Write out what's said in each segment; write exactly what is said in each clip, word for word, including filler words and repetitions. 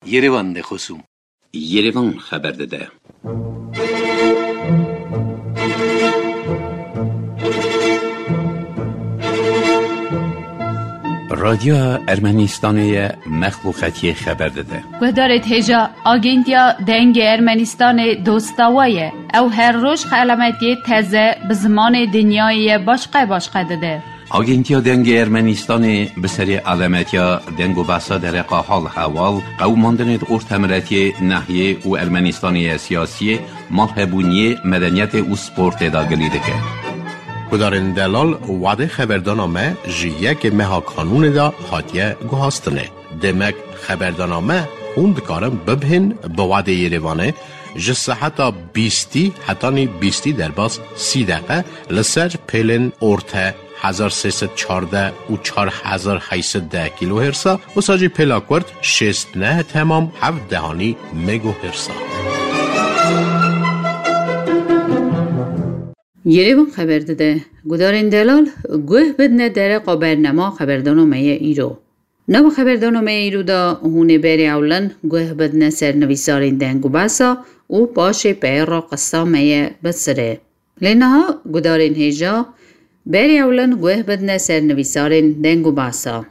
Yerevan de خصوم Yerevan خبر داده. رادیو ارمنستان مخلوقاتی خبر داده. گذارت هجا آگنتیا دنگ ارمنستان دوستاویه او هر روز علامتی تازه به زمان دنیای باشقه باشقه داده. آگنتیا دنگ ارمنستان به سری علامتیا دنگ و بحثا در حال حوال قوماندن ارتمرتی ناحیه و ارمنستانی سیاسی مالهبونی مدنیت و سپورت داگلی دکه. کدارن دلال وعده خبردانامه جیه که مها کانون دا هاتیه گوهاستنه. دمک خبردانامه خوند کارم ببهن به وعده یریوانه جسه حتی بیستی حتی نی بیستی در باز سی دقیقه لسر پیلن ارته هزار سیصد چارده و چار هزار هیصد ده کیلو هرسا و ساجی پلاکورد شست نه تمام هفت دهانی مگو هرسا. یریوان خبر داده گدارن دلال گوه بدنه در قبرنما خبردانامه ایرو. نو خبردانامه ایرو دا هونه بری اولن گوه بدنه سرنویسارین دنگو باسا و باشه پیر را قصامه بسره. لینها گدارن هجا بری اولن گوه بدنه سرنویسارین دنگو باسا.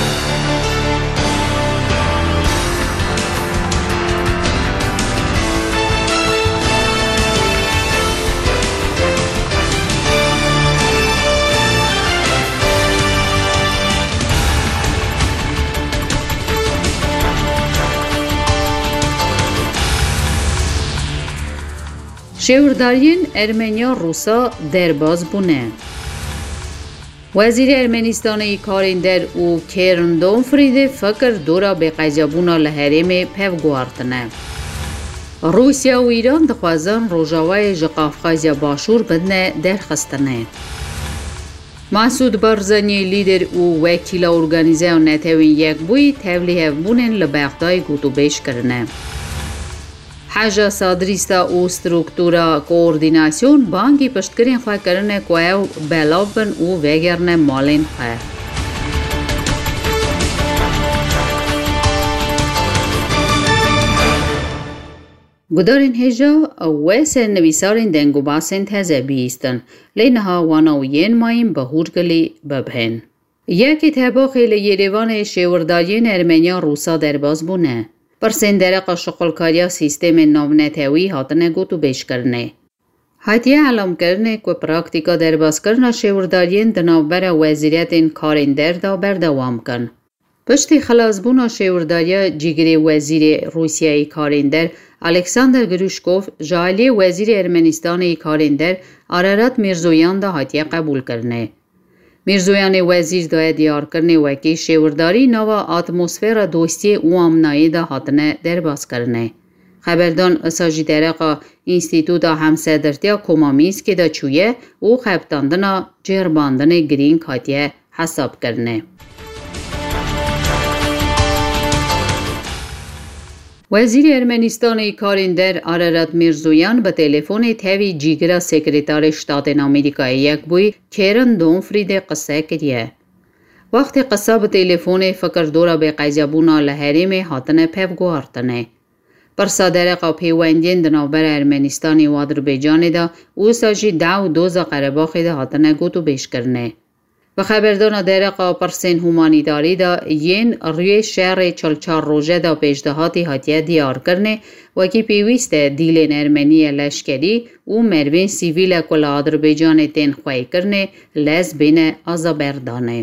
شهرداریین ارمنیا روسا درباز بونه. وزیر ارمنستان کاریندر و کرندون فرید فکر دورا به قیجابونا لحرم پیوگوارتنه. روسیا و ایران دخوازان روژاوای جقافقازیا باشور بدنه درخستنه. مسعود بارزانی لیدر و وکیل ارگانیزه و نتوین یک بوی تولیه بونن لبغدای گوتو بیش کرنه. حاجه صادریستا و سترکتورا کوردیناسیون بانگی پشتکرین خواه کرنه کوه بلابن و وگرنه مالین خواه. گدارین هجا و سرنویسارین دنگو باسن تازه بیستن لینها واناوین مایم بهور گلی ببهن. یکی تباخی لیریوان شوردارین ارمنیا روسا درباز بونه. پرسندرق شغلکاریا سیستم ناونتوی هاتنه گوتو بیش کرنه. هاتیه علام کرنه که پراکتیکا درباز کرنه شوردارین دنابر وزیریت کاریندر دا بردوام کن. پشتی خلاص بونا شورداریا جیگری وزیر روسیای کاریندر الکساندر گروشکوف جالی وزیر ارمنستان کاریندر آرارات میرزویان دا هاتیه قبول کرنه. میرزویان وزیر دای دیار کرنه وکی شورداری نوا اتمسفر دوستی و امنایی دا هاتنه درباز کرنه. خبردان اساجی درقا انستیتوت همسدرتیا کومامیس که دا چویه و خبتاندنا جرباندن گرین کاتیه حساب کرنه. وزیر ارمنستان کاریندر آرارات میرزویان به تلفن تاوی جیگرا سکرتار شتات آمریکای یک بوی کرن دونفرید قصه کریه. وقتی قصه به تلفن فکر دورا به قیجابونا لحرم هاتنه پیوگوارتنه. پر صادرقا پیوندین دنابر ارمنستانی و آذربایجان دا او ساجی دو دوزا قرباخی دا هاتنه گوتو بیش کرنه. و خبردان درقا پرسین هومانیتاری دا ین روی شهر چلچار روژه دا پیشدهاتی هاتیه دیار کرنه و کی پیویست دیلین ارمنی لشکری و مروین سیویل کل آذربایجان تین خواهی کرنه لز بین آذربایجانه.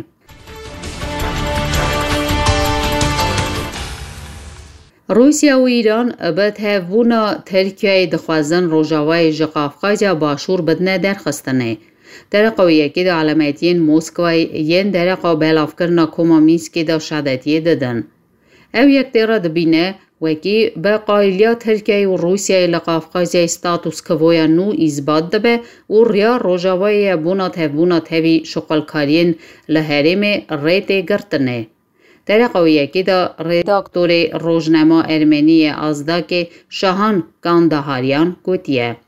روسیا و ایران به تهوونا ترکیه دخوازن روژاوای جقافقازیا باشور بدنه درخستنه. درقا یکی دا علامتین موسکوی ین درقا بلاف کرنا کومامیسکی دا شدتیه دادن. او یک دیره دبینه وکی به قایلیا ترکیه و روسیه لقافقازی استاتوس کویا نو ایزباد دبه و ریا روژاوای بونا تهوونا تهوی شغلکارین لحرم ریت گرتنه. درقا یکی دا رداکتور روزنما ارمنی آزدا که شاهان کاندهاریان گوتیه.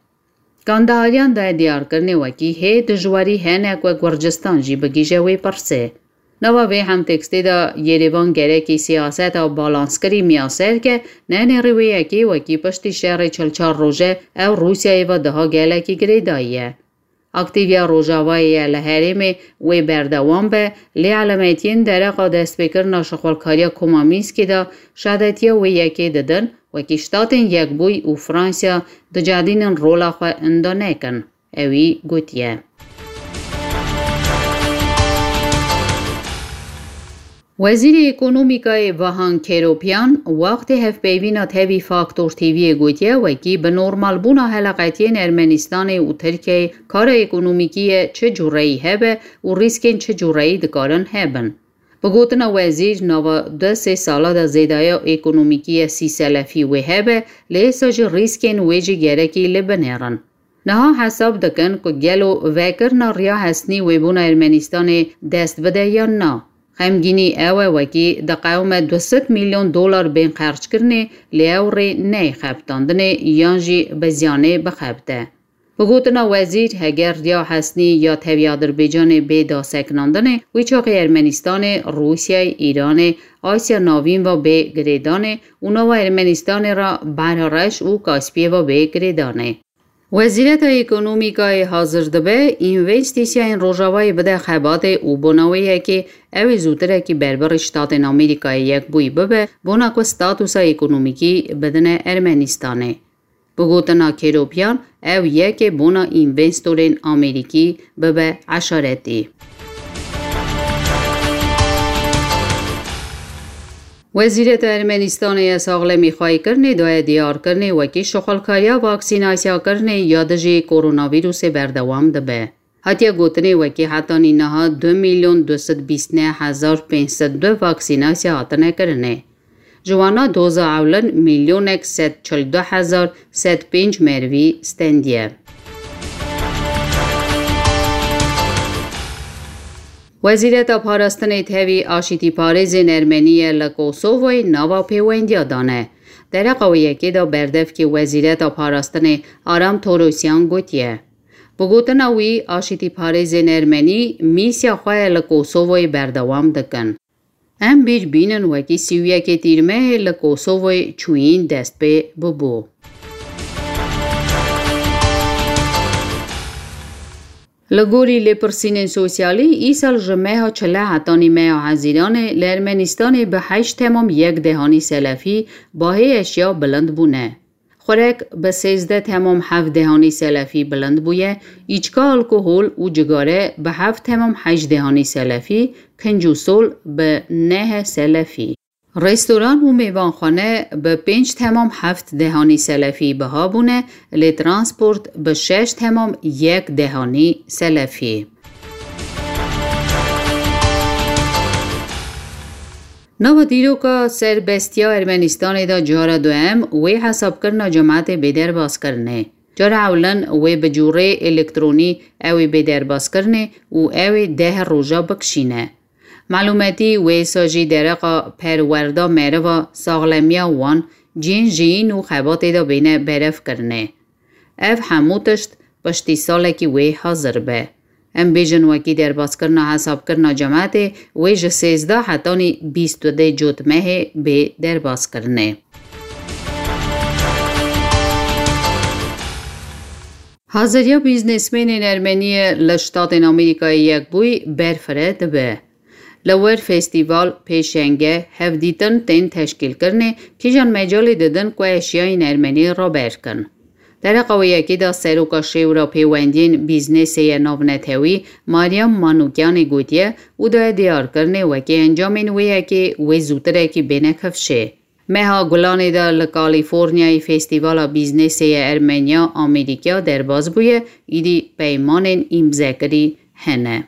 کاندهاریان دا دیار کرنه وکی هی دجواری هنک و گرجستان جی بگیجه وی پرسه. نوابه هم تکسته دا یریوان گرکی سیاست و بالانسکری میاسر که نه نروی یکی وکی پشتی شهر چلچار روژه او روسیای و دها گلکی گریداییه. اکتیویا روژاوای لحریم و بردوام به لی علامتین درقا دست بکر ناشخولکاریا کومامیسکی دا شادتیا و یکی ددن وکی شتاتن یک بوی و فرانسیا دجادین رولا خواه اندانکن. اوی گوتیه. وزیر اکونومیکای وهان کروپیان وقتی هف پیوینات هوی فاکتور تیوی گوتیه وکی به نورمال بونا حلقاتی ارمنستان و ترکیه کار اکونومیکی چه جورایی هبه و ریسکین چه جورایی دکارن هبن. بگوتن وزیر نوا دو سه سالا دا زیدای اکونومیکی سی سلفی و هبه لیساج ریسکین ویجی گرکی لبنیرن. نها حساب دکن که گلو وکر ناریا هستنی و بونا ارمنستان دست بده یا نه. خمگینی اوه وکی دا قوم دویست میلیون دلار بین خرج کرنه لیوری نی خبتاندنه یانجی بزیانه بخبته. بگوتنا وزیر هگر یا حسنی یا تاوی آذربایجان به دا سکناندنه ویچاق ارمنستان، روسیه، ایران، آسیا ناوین و به گریدانه اونا و ارمنستان را برارش و کاسپیه و به گریدانه. وزارت اکونومیکای حاضر دبه اینوستیسیون روژاوای بده خبات او بناویه که او زودره که بربر شتات امریکای یک بوی ببه بنا که ستاتوس اکونومیکی بدن ارمنستانه. بگوتنا کروپیان او یک بنا اینوستورین امریکی ببه عشارتی. وزارت ارمنستان اساغله میخوای کرنه دای دیار کرنه وکی شغلکاریا واکسیناسیا کرنه یادجی کرونا ویروس بردوام دبه. حتی گوتنه وکی حتی نینها دو میلیون دوست بیست نه هزار پینصد دو واکسیناسیا آتنه کرنه. جوانا دوزا اولن میلیون اک ست چل دو هزار ست پینج مروی ستندیه. وزارت پاراستن تهوی آشتی پارزین ارمنی لکوسووی نوا پیوندیا دانه. در قویه که دا بردف که وزارت پاراستن آرام توروسیان گوتیه. بگوتن اوی آشتی پارزین ارمنی میسیا خواه لکوسووی بردوام دکن. ام بیج بینن وکی سیویه که تیرمه لکوسووی چوین دست به ببو. لگوری لپرسین سوسیالی ای سال جمعه ها چله حتانی مه حزیران لارمنستان به هشت تمام یک دهانی سلفی باهی اشیا بلند بونه. خورک به سیزده تمام هفت دهانی سلفی بلند بویه، ایچکا الکوهول و جگاره به هفت تمام هشت دهانی سلفی، کنجوسول به نه سلفی. رستوران و میوانخانه به پنج تمام هفت دهانی سلفی بها بونه، لی ترانسپورت به شش تمام یک دهانی سلفی. نو دیروکا سربستیا ارمنستان دا جارا دوام وی حساب کرنا جماعت بیدر باز کرنه. جارا اولن وی بجوره الکترونی اوی بیدر باز کرنه و اوی ده روژا بکشینه. معلوماتی و ساجی درقا پروردا مره و ساغلمیا وان جین جین و خبات دا بینه برف کرنه. اف هموتشت پشتی ساله کی وی حاضر به. ام بیجن وکی در باز کرنا حساب کرنا جماعت وی جه سیزده حتانی بیست و ده جوت مه به در باز کرنه. حاضریا بیزنسمین ارمنی لشتات امریکای یک بوی برفرد به. لور فستیوال پیشنگه هفدیتن تین تشکیل کرنه که جان مجال دادن که اشیای ارمنی را برکن. در قویه که دا سروکا شیورا پیوندین بیزنس نوونتوی ماریم مانوکیان گوتیه او دا دیار کرنه و که انجامین ویه که وی زودره که بینه کفشه. مها گلان دا لکالیفورنیای فستیوالا بیزنس ارمنیا امریکا در باز بویه ایدی پیمان امزکری هنه.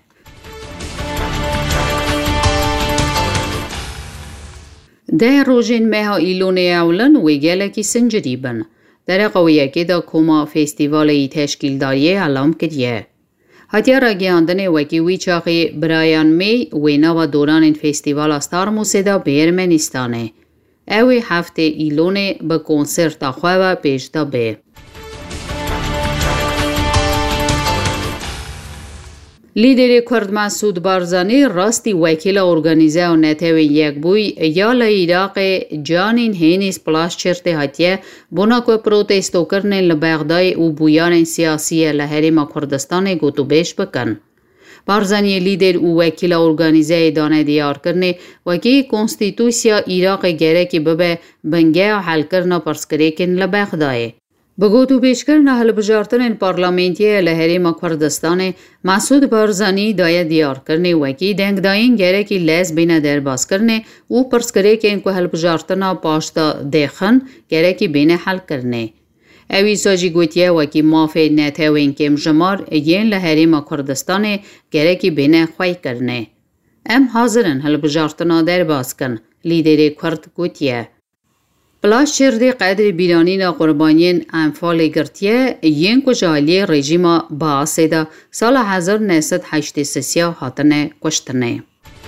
ده روژین مها ایلونه اولن ویگله کی سنجری بن. در قویه که دا کوما فستیوالی تشکیل داریه علام کریه. حتی را گیاندن وکی وی چاقی برایان می وینا و دوران این فستیوال استار موسیدا به ارمنستانه. اوی هفته ایلونه به کنسرت خواه و پیشتا به. لیدر کرد مسعود بارزانی راستی وکیل ارگانیزه و نتوی یک بوی یا لعراق جانین هینیس پلاش چرته هاتیه بنا که پروتستو کرنه لبغدای و بویان سیاسی لحرم کردستان گوتو بیش بکن. بارزانی لیدر و وکیل ارگانیزه دانه دیار کرنه وکی کنستیتوسیا عراق گره که ببه بنگه حل کرنه پرسکریکن لبغدای. بگوتو پیش کرنه حل بجارتن پارلمانتی لحرم کردستان مسعود بارزانی دایه دیار کرنه وکی دنگ داین گره که لیز بینه در باز کرنه و پرسکره که انکو حل بجارتن پاشتا دیخن گره که بینه حل کرنه. اوی ساجی گوتیه وکی مافی نتوین کم جمار ین لحرم کردستان گره که بینه خواه کرنه. ام حاضرن حل بجارتن در باز کن لیدر کرد گوتیه. پلاش چرده قدر بیرانین قربانین انفال گرتیه ین کجالی رژیم باعث ده سال هزار و نهصد و هشتاد و سه هاتنه کشتنه.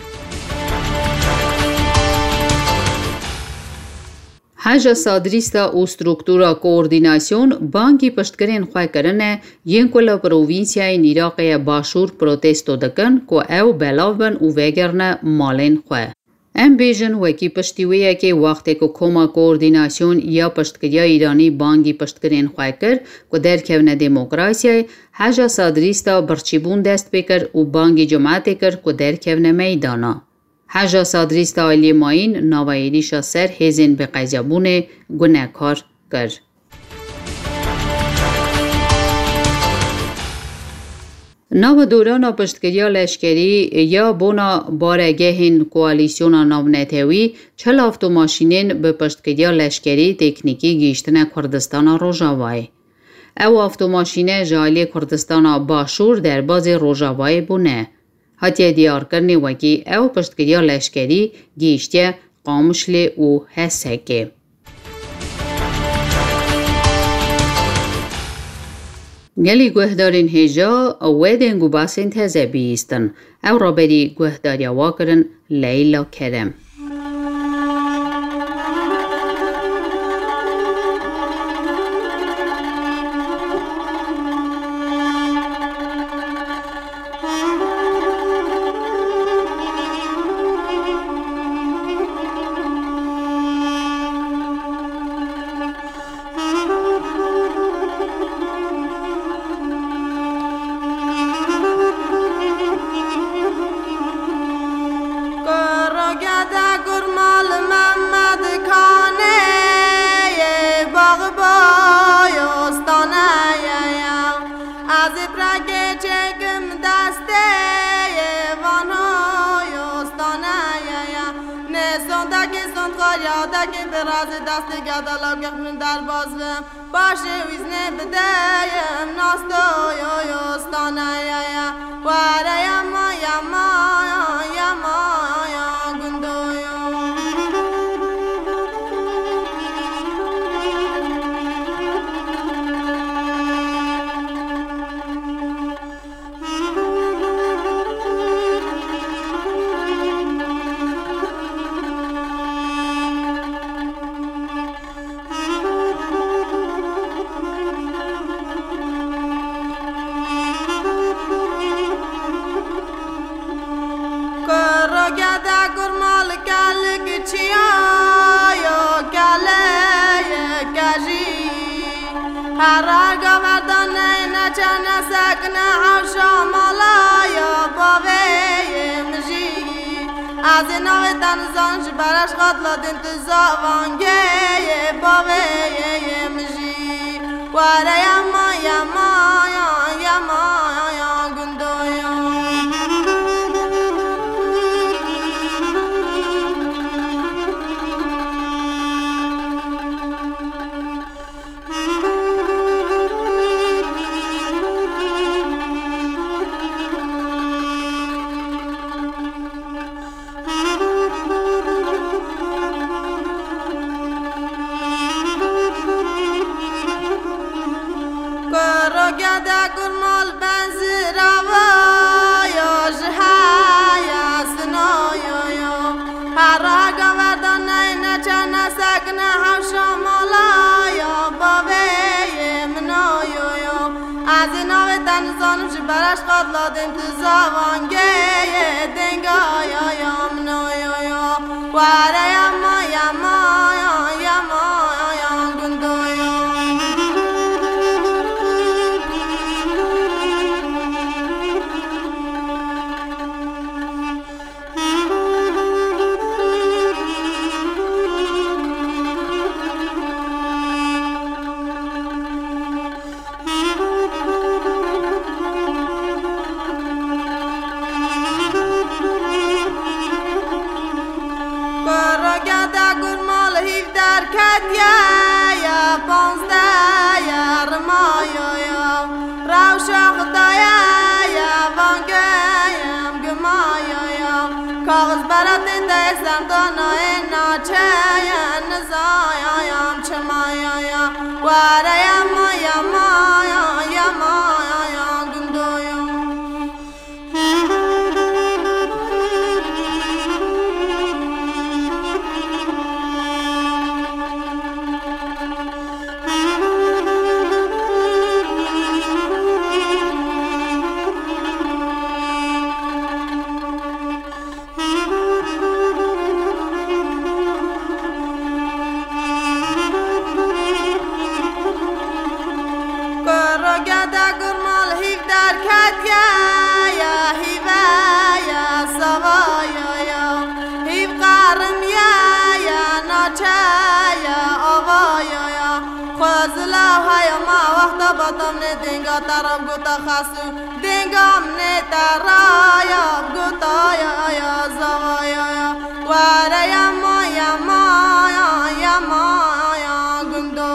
حاجه صادریستا او سترکتورا کوردیناسیون بانکی پشتکرین خواه کرنه ین کلا پرووینسیای عراق باشور پروتستو دکن که او بلاوبن و وگرنه مالین خواه. ام بیژن وکی پشتیویه که وقتی که کما کوردیناسیون یا پشتکریا ایرانی بانگی پشتکرین خواه کر که در کونه دموکراسی حاجه صادریستا برچیبون دست بکر و بانگی جماعت کر که در کونه میدانا. حاجه صادریستا علی ماین نوایریشا سر هزین به قیزابون گناهکار کر. نو دوران پشتگیری لشکری یا بونا بارگهین کوالیسیون نونتوی چل افتوماشینین به پشتگیری لشکری تکنیکی گیشتن کردستان روژاوای. او افتوماشینه جالی کردستان باشور در باز روژاوای بونه. حتی دیار کرنی وکی او پشتگیری لشکری گیشتی قامشلی او حسکه. گلی گوهدارین هجا و دنگو باسین تازه بیستن او را بری گوهداری واکرن لیلا کرم. Gada خانم چی برش قد لادم تو زوانگه دنگا یا یا منو یا یا واره یا ما یا ما یا یا ما یا گندو یا یا پانزده یا رمایا یا روشا خدایا یا وانگیم گمایا یا کاغذ برات دستم دانای ناچه یا نزایا یا چمایا یا واره یا مایا مایا یا مایا یا گندویا باتم نه دنگا تراب گوتا خاصو دنگام نه ترایا گوتا یا یا زوایا یا واره یا ما یا ما یا یا ما یا گندو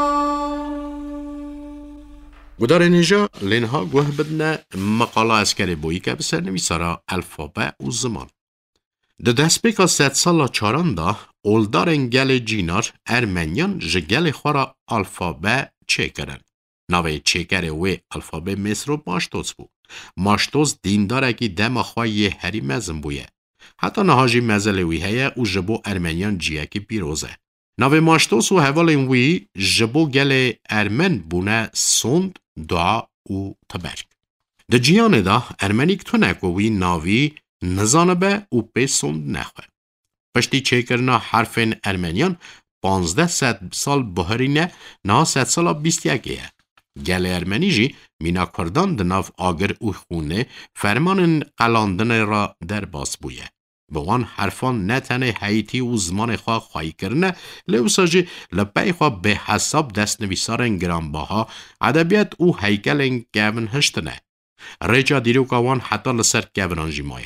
گدار نجا لنها گوه بدنا مقاله اسکری بویی که بسر نویسارا الفابه و زمان ده دست بکا ست سالا چاران دا اولدارن گل جینار ارمنیان جگل خورا الفابه چه کرن نوی چکر وی الفابه مصر و ماشتوز بو. ماشتوز دینداره که دم خواهی هری مزم بویه. حتی نهاجی مزل وی هیه و جبو ارمنیان جیه که بیروزه. نوی ماشتوز و حوال وی جبو گل ارمن بونه سند دعا و تبرک. ده جیانه دا ارمنیک تو نکو وی ناوی نزانه به و پی سند نخواه. پشتی چکرنا حرفین ارمنیان پانزده ست سال بحرینه نه ست سال بیست یکیه. گل ارمنی جی مینا کردان دناف آگر او خونه فرمان قلاندن را در باز بویه. بوان حرفان نتنه حیطی و زمان خواه خواهی کرنه لیوسا جی لپی خواه به حساب دست نویسارن گرانباها ادبیت او هیکلن گون هشتنه. ریجا دیروکاوان حتی لسر گونان جی مایه.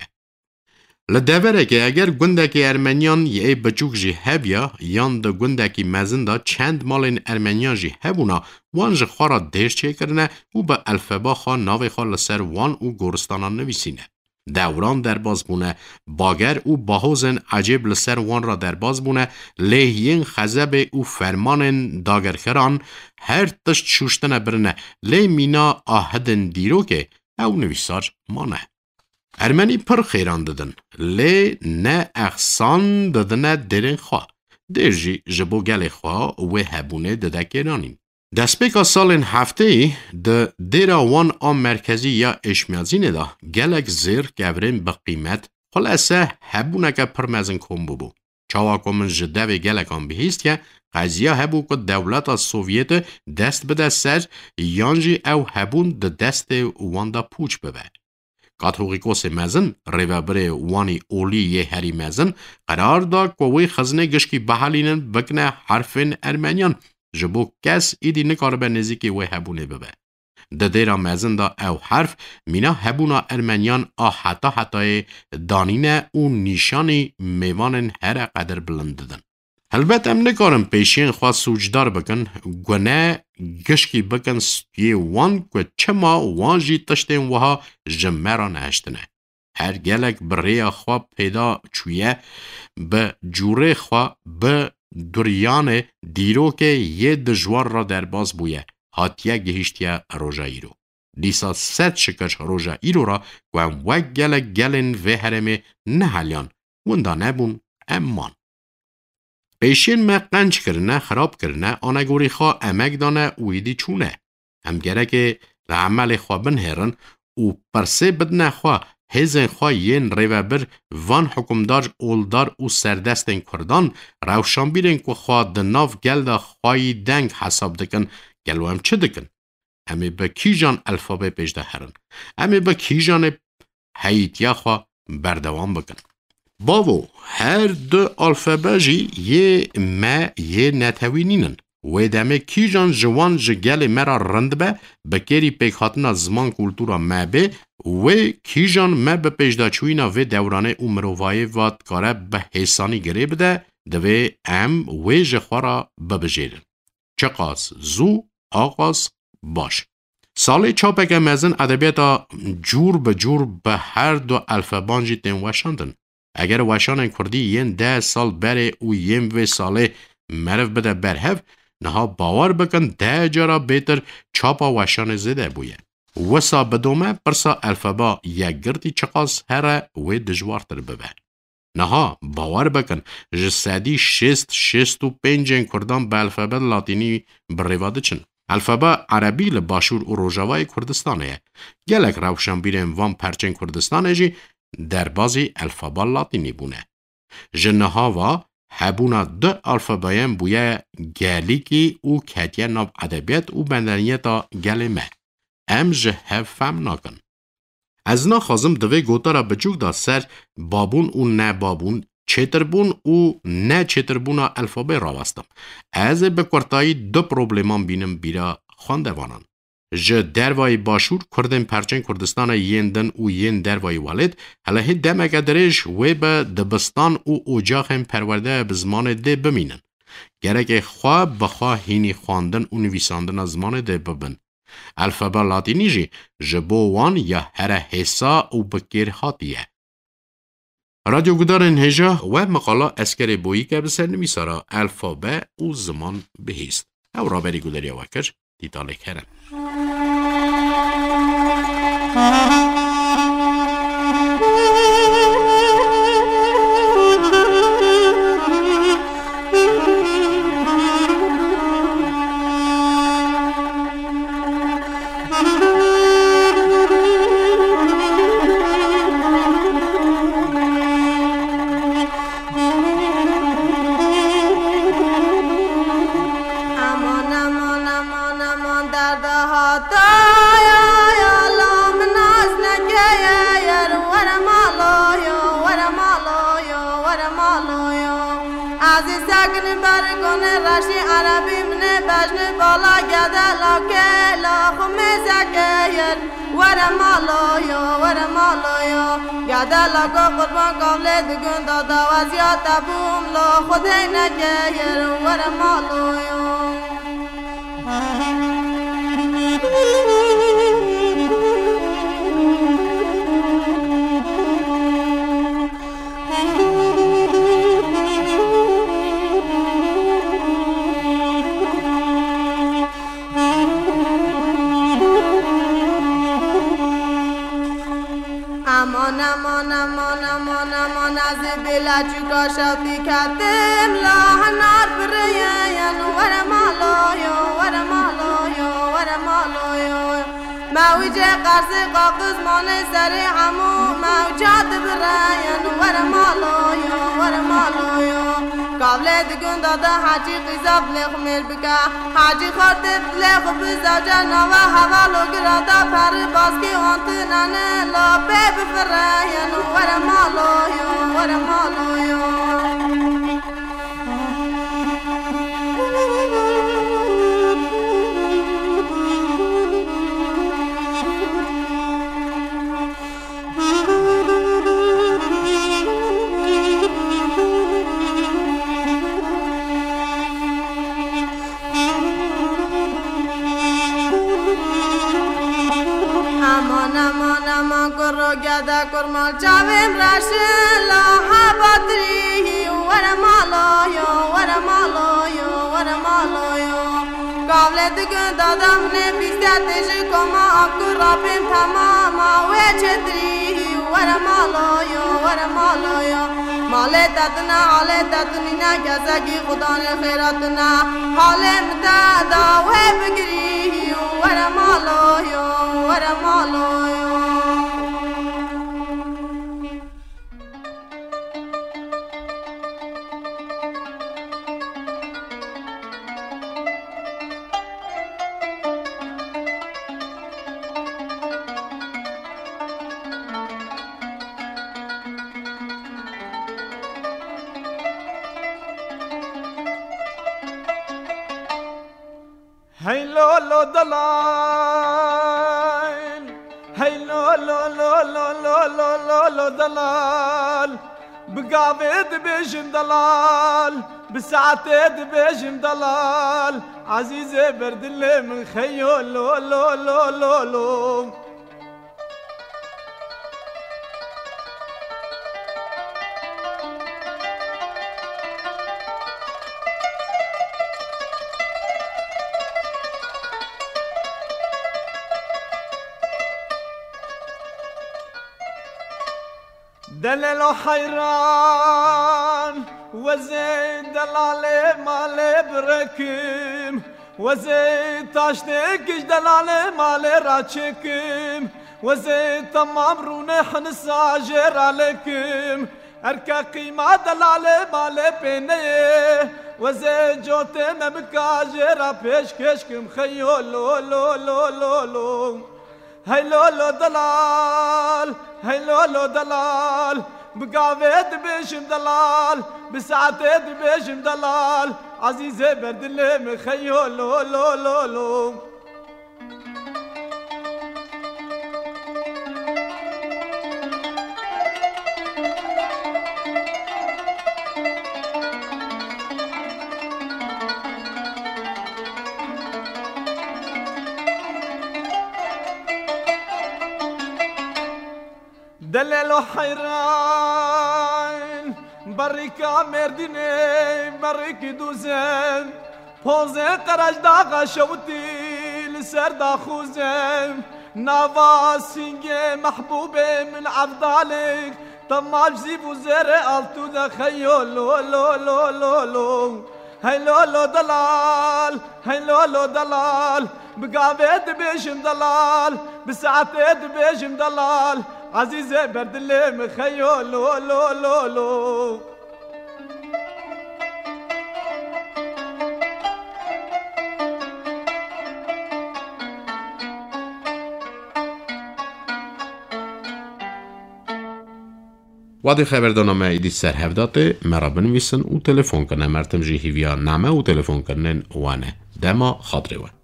لدوره که اگر گندکی ارمنیان یه بچوک جی هبیا یان ده گندکی مزن دا چند مالین ارمنیان جی هبونا وان جی خواه دیش چه کرنه و به الفبا خواه ناوی خواه لسر وان و گورستانان نویسینه. دوران در باز بونه باگر و باهوزن عجیب لسر وان را در باز بونه لیهین خزب و فرمان داگرخران هر تشت شوشتن برنه لی مینا آهدن دیرو که او نویسار مانه. ارمنی پر خیران دادن لی نه اخسان دادن درن خواه درجی جبو گل خواه و هبونه ددکرانین. دست بکا سالین هفته ای ده دیرا وان آم مرکزی یا اشمیازینه دا گلک زیر گورین با قیمت خلاصه هبونه که پرمزن کن بو. چاواکو من جده و گلک آم بهیست که قضیه هبو که دولت سوویت دست بده سر یانجی او هبون ده دست وان دا پوچ ببه. کاتولیکوس مزن ریوبر وانی اولی یه هری مزن قرار دا کوی خزنه گشکی بحالینن بکنه حرفین ارمنیان جبو کس ایدی نکار به نزیکی وی هبونه ببه. ده دیرا مزن دا او حرف مینا هبونا ارمنیان آه حتا حتای دانینه و نیشانی میوانن هر قدر بلنددن. البته ام نکارم پیشین خواه سوجدار بکن گونه گشکی بکن ستیه وان که چما وان جی تشتین وها جمعه نهشتنه. هر گلک برای خواه پیدا چویه به جوره خواه به دوریان دیرو که یه دجوار را در باز بویه هاتیه گهشتیه روژا ایرو. دیسا ست شکش روژا ایرو را گوهم وک گلک گلن و هرمه نهالیان وندا نبون امان. پیشین ما قنج کرنه خراب کرنه آنگوری خواه امک دانه اویدی چونه. هم گره که لعمل خوا بنهرن و پرسه بدن خوا هزن خوا ین ریوبر وان حکمدار اولدار و سردستن کردان روشان بیرن که خوا دناف گل دا خوای دنگ حساب دکن گلو هم چه دکن؟ امی با کی جان الفابه پیش ده هرن؟ امی با کی جان حییتیا خوا بردوام بکن؟ باو هر دو الفابه جی یه ما یه نتوینینن و دمه کی جان جوان جگل مرا رند به بکری پیک هاتنا زمان کلتورا ما به و کی جان ما به پیشداچوینا و دورانه امروای واد کاره به حسانی گره بده دوی ام و جخوارا ببجیرن. چقاس زو آغاز باش. سال چاپک مزن ادبیاتا جور به جور به هر دو الفبان جی تن وشاندن. اگر وشانن کردی ین ده سال بره و ین و ساله مرف بده برهف نها باور بکن ده جارا بیتر چاپا وشان زده بویه. وسا بدومه پرسا الفبا یک گردی چقاس هره و دجوارتر ببه. نها باور بکن جسدی شست شست و پنجن کردان به الفبا لاتینی بریواده چن. الفبا عربی لباشور و روژاوای کردستانه. گلک روشن بیرن وان پرچن کردستانه جی در بازی الفبا لاتینی بونه. جنها و هبونا دو الفبایم بویه گلیکی و کتیه ناب ادبیت و بندنیتا گلمه. ام جه هفهم ناکن. از نا خازم دوی گوتا را بچوک دا سر بابون و نه بابون چتربون و نه چتربونا الفابه را وستم. از بکورتایی دو پروبلیمان بینم بیرا خواندوانان. جه دروای باشور کردن پرچن کردستان یندن و ین دروای والد هلهی دمگه درش و به دبستان و اوجاق هم پرورده بزمان ده بمینن. گرک خواه بخواه هینی خواندن و نویساندن از زمان ده ببن. الفبا لاتینی جی جبوان یا هر حسا و بکر حاتیه. رادیو گدارن هجا و مقاله اسکر بویی که بسر نمیسارا الفابه و زمان بهیست. او را بری گداری وکر دیتاله کرن. گدلا کو قربان کامله دگون دادا وزیات بوم لا خدای نگیر ور مالویو امان امان امان امان امان از بلا چوکا شوتی کتم لا هنار برین ور مالویو ور مالویو ور مالویو موجه قرص قاقز مانه سری همو موجات برین ور مالویو ور مالویو قابل دگون دادا حاجی قیزاب لخ میل بکا حاجی خورده لخ بزاجه نوا حوالو گرادا پر باسکی آنتنانه لا بی بفرین ور مالویو ور مالویو گدا کرمال چاویم راشن لا حباتری ور مالویو ور مالویو ور مالویو قابل دگن دادم نه بیستش کما اکو رابیم تماما و چتری ور مالویو ور مالویو مال تتنا حال تتنی نه کسا کی خدا نه خیراتنا حال متدا و بگری ور مالو یو ور مالو یو Hey lo lo dalal, hey lo lo lo lo lo lo lo lo dalal, بقابد بيجم دلال بساعتين بيجم دلال عزيزي برد اللي من خيو لو لو لو لو لو دلل حيران وزيد دلالي مالي بركم وزيد تاشتكش دلالي مالي راتشكم وزيد تمام رونح نساجر عليكم اركا قيمة دلالي مالي بينيه وزيد جوتي مبكاجر بيش كشكم خيو لو لو لو لو لو هاي لولو دلال هاي لولو دلال بقاويت بيشم دلال بساعتين بيشم دلال عزيزي برد اللي مخيو لو لو لو لو دللو حيران بريكا مرديني بريكي دوزن پوزن قرش داغا شوتي لسر دا خوزن نوا سنگه محبوبه من عبدالك طماج زيبو زر التو دا خيو لو لو لو لو لو هاي لولو دلال هاي لولو دلال بقابد بيشم دلال بساعتين بيشم دلال عزيزي برد اللي مخيو لو لو لو لو وادي خبردنامه ایدی سر هفداته مرا بنویسن و تلفن کنه مرتم جی هیویا نامه و تلفن کنن وانه دما خاطره وان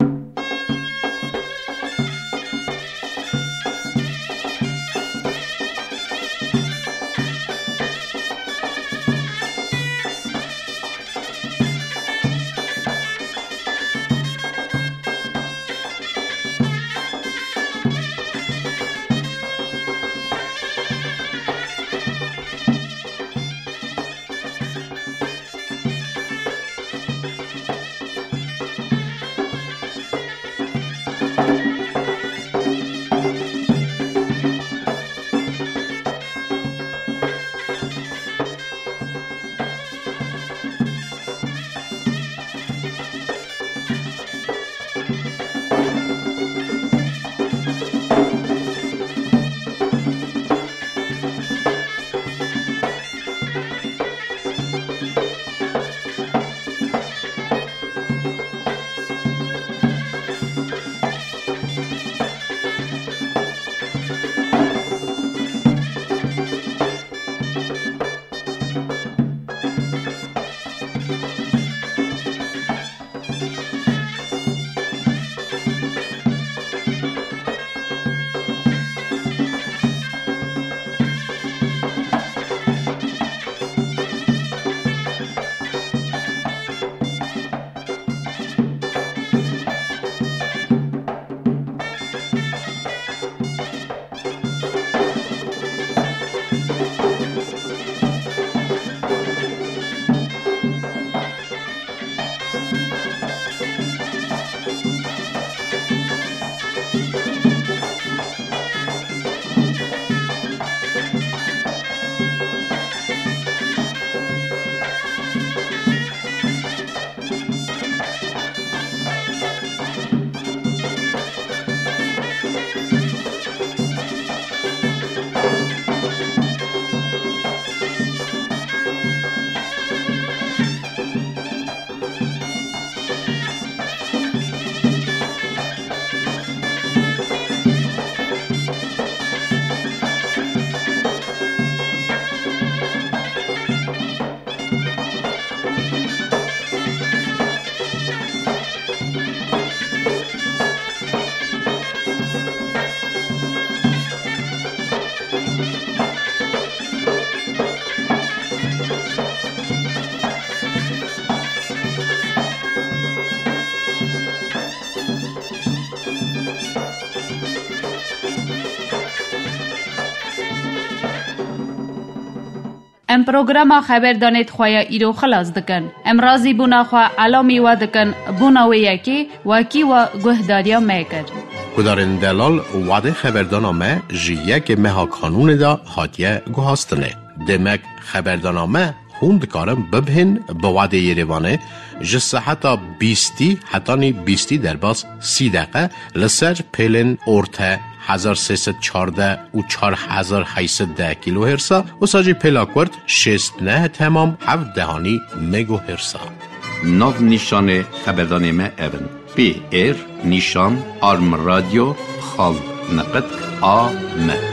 ام پروگرام خبردانیت خواه ایرو خلاص دکن. ام رازی بونا خواه علامی و دکن بونا و یکی وکی و گهداریا میکر. گدارن دلال وعده خبردانامه جیه که مها کانون دا هاتیه گوهاستنه. دمک خبردانامه خوند کارم ببهن به وعده یریوانه جسه حتی بیستی حتی نی بیستی در باز سی دقیقه لسر پیلن ارته هزار سیصد چارده و چار هزار هیصد ده کیلو هرسا و ساجی پیلاکورد شست نه تمام هفت دهانی مگو هرسا. ناو نیشان خبردانامه اون پی ایر نیشان آرم رادیو خال نقد آ م